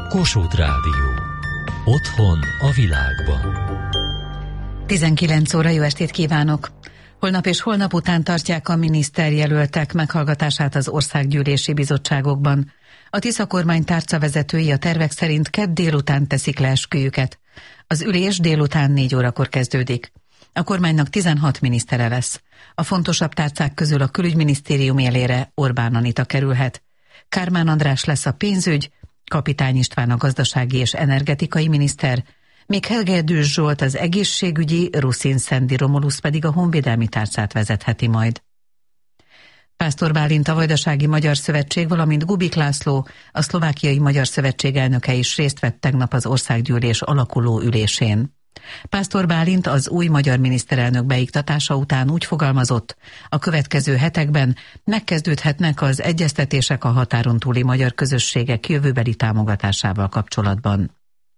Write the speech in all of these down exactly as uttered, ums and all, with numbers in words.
Kossuth Rádió. Otthon a világban. tizenkilenc óra, jó estét kívánok! Holnap és holnap után tartják a miniszterjelöltek meghallgatását az országgyűlési bizottságokban. A Tisza kormány tárcavezetői a tervek szerint kedd délután teszik le esküjüket. Az ülés délután négy órakor kezdődik. A kormánynak tizenhat minisztere lesz. A fontosabb tárcák közül a külügyminisztérium élére Orbán Anita kerülhet. Kármán András lesz a pénzügy, Kapitány István a gazdasági és energetikai miniszter, míg Hegedűs Zsolt az egészségügyi, Ruszin Szendi Romulusz pedig a honvédelmi tárcát vezetheti majd. Pásztor Bálint a Vajdasági Magyar Szövetség, valamint Gubik László, a Szlovákiai Magyar Szövetség elnöke is részt vett tegnap az országgyűlés alakuló ülésén. Pásztor Bálint az új magyar miniszterelnök beiktatása után úgy fogalmazott, a következő hetekben megkezdődhetnek az egyeztetések a határon túli magyar közösségek jövőbeli támogatásával kapcsolatban.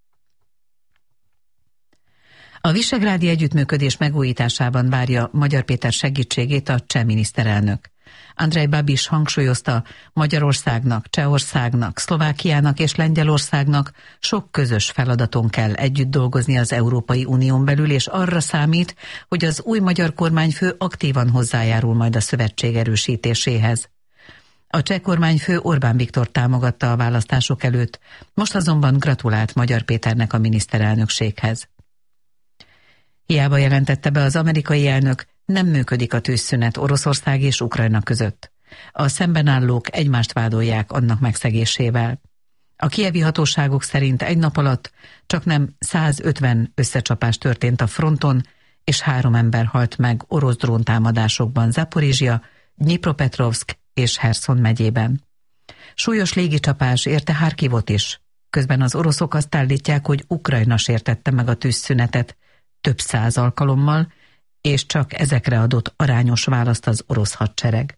A visegrádi együttműködés megújításában várja Magyar Péter segítségét a cseh miniszterelnök. Andrej Babiš hangsúlyozta, Magyarországnak, Csehországnak, Szlovákiának és Lengyelországnak sok közös feladaton kell együtt dolgozni az Európai Unión belül, és arra számít, hogy az új magyar kormányfő aktívan hozzájárul majd a szövetség erősítéséhez. A cseh kormányfő Orbán Viktor támogatta a választások előtt, most azonban gratulált Magyar Péternek a miniszterelnökséghez. Hiába jelentette be az amerikai elnök, nem működik a tűzszünet Oroszország és Ukrajna között. A szembenállók egymást vádolják annak megszegésével. A kijevi hatóságok szerint egy nap alatt csaknem százötven összecsapás történt a fronton, és három ember halt meg orosz dróntámadásokban Zaporizsia, Dnyipropetrovszk és Herszon megyében. Súlyos légicsapás érte Harkivot is. Közben az oroszok azt állítják, hogy Ukrajna sértette meg a tűzszünetet több száz alkalommal, és csak ezekre adott arányos választ az orosz hadsereg.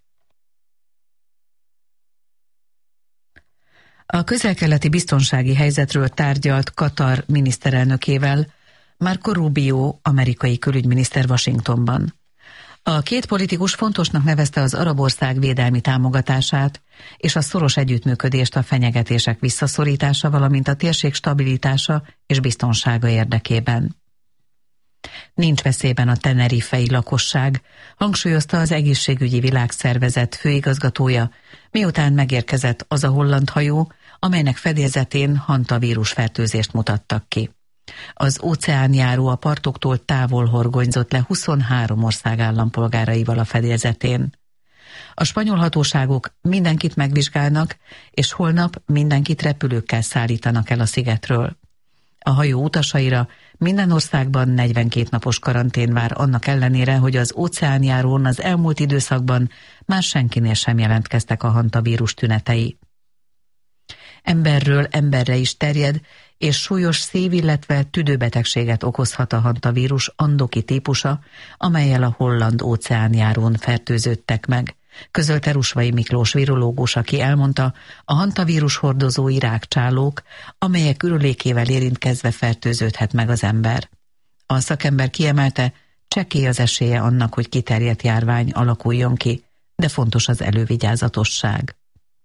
A közel-keleti biztonsági helyzetről tárgyalt Katar miniszterelnökével Marco Rubio, amerikai külügyminiszter Washingtonban. A két politikus fontosnak nevezte az arab ország védelmi támogatását és a szoros együttműködést a fenyegetések visszaszorítása, valamint a térség stabilitása és biztonsága érdekében. Nincs veszélyben a tenerifei lakosság, hangsúlyozta az Egészségügyi Világszervezet főigazgatója, miután megérkezett az a holland hajó, amelynek fedélzetén hantavírus fertőzést mutattak ki. Az óceánjáró a partoktól távol horgonyzott le huszonhárom ország állampolgáraival a fedélzetén. A spanyol hatóságok mindenkit megvizsgálnak, és holnap mindenkit repülőkkel szállítanak el a szigetről. A hajó utasaira minden országban negyvenkét napos karantén vár annak ellenére, hogy az óceánjárón az elmúlt időszakban már senkinél sem jelentkeztek a hantavírus tünetei. Emberről emberre is terjed, és súlyos szív, illetve tüdőbetegséget okozhat a hantavírus andoki típusa, amellyel a holland óceánjárón fertőződtek meg, közölte Rusvai Miklós virológus, aki elmondta, a hantavírus hordozói rákcsálók, amelyek ürülékével érintkezve fertőződhet meg az ember. A szakember kiemelte, csekély az esélye annak, hogy kiterjedt járvány alakuljon ki, de fontos az elővigyázatosság.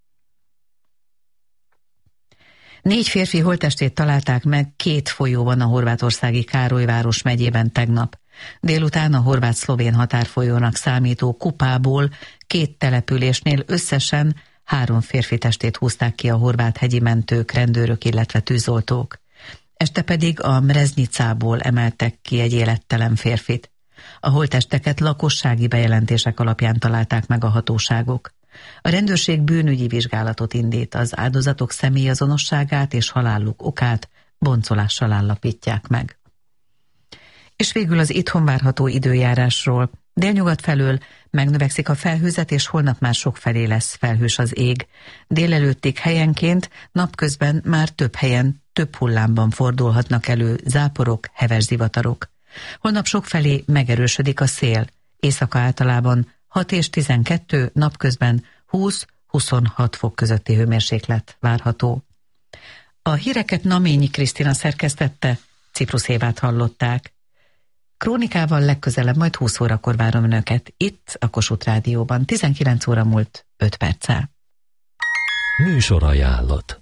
Négy férfi holttestét találták meg két folyóban a horvátországi Károlyváros megyében tegnap. Délután a horvát-szlovén határfolyónak számító Kupából két településnél összesen három férfi testét húzták ki a horvát hegyi mentők, rendőrök, illetve tűzoltók. Este pedig a Mreznicából emeltek ki egy élettelen férfit. A holttesteket lakossági bejelentések alapján találták meg a hatóságok. A rendőrség bűnügyi vizsgálatot indít, az áldozatok személyazonosságát és haláluk okát boncolással állapítják meg. És végül az itthon várható időjárásról. Délnyugat felől megnövekszik a felhőzet, és holnap már sokfelé lesz felhős az ég. Délelőttig helyenként, napközben már több helyen, több hullámban fordulhatnak elő záporok, heves zivatarok. Holnap sokfelé megerősödik a szél. Éjszaka általában hat és tizenkettő, napközben húsz-huszonhat fok közötti hőmérséklet várható. A híreket Naményi Krisztina szerkesztette, Ciprus Évát hallották. Krónikával legközelebb majd húsz órakor várom önöket, itt a Kossuth Rádióban, tizenkilenc óra múlt öt perccel. Műsorajánlat.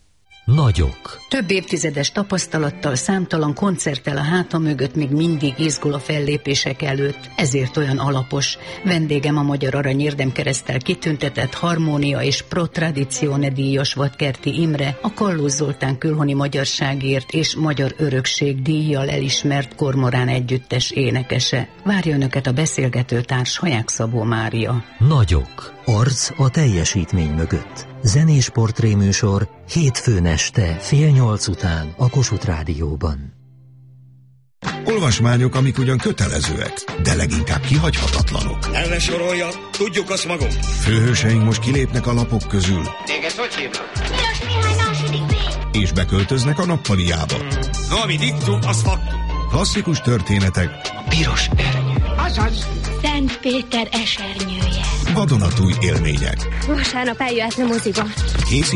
Nagyok. Több évtizedes tapasztalattal, számtalan koncerttel a háta mögött még mindig izgul a fellépések előtt, ezért olyan alapos. Vendégem a Magyar Arany Érdemkereszttel kitüntetett Harmónia és Pro Tradizione díjas Vadkerti Imre, a Kallós Zoltán Külhoni Magyarságért és Magyar Örökség díjjal elismert kormorán együttes énekese. Várja önöket a beszélgetőtárs Haják Szabó Mária. Nagyok. Arc a teljesítmény mögött. Zenés portréműsor hétfőn este fél nyolc után a Kossuth Rádióban. Olvasmányok, amik ugyan kötelezőek, de leginkább kihagyhatatlanok. El ne sorolja, tudjuk azt magunk. Főhőseink most kilépnek a lapok közül. Téged hogy hívnak? Piros Mihály második B. És beköltöznek a nappaliába. No, ami diktum, az faktum. Klasszikus történetek. A piros ernyő. Azaz. Szent Péter esernyője. Vadonatúj élmények. Vasárnap eljöhetne moziba. Készít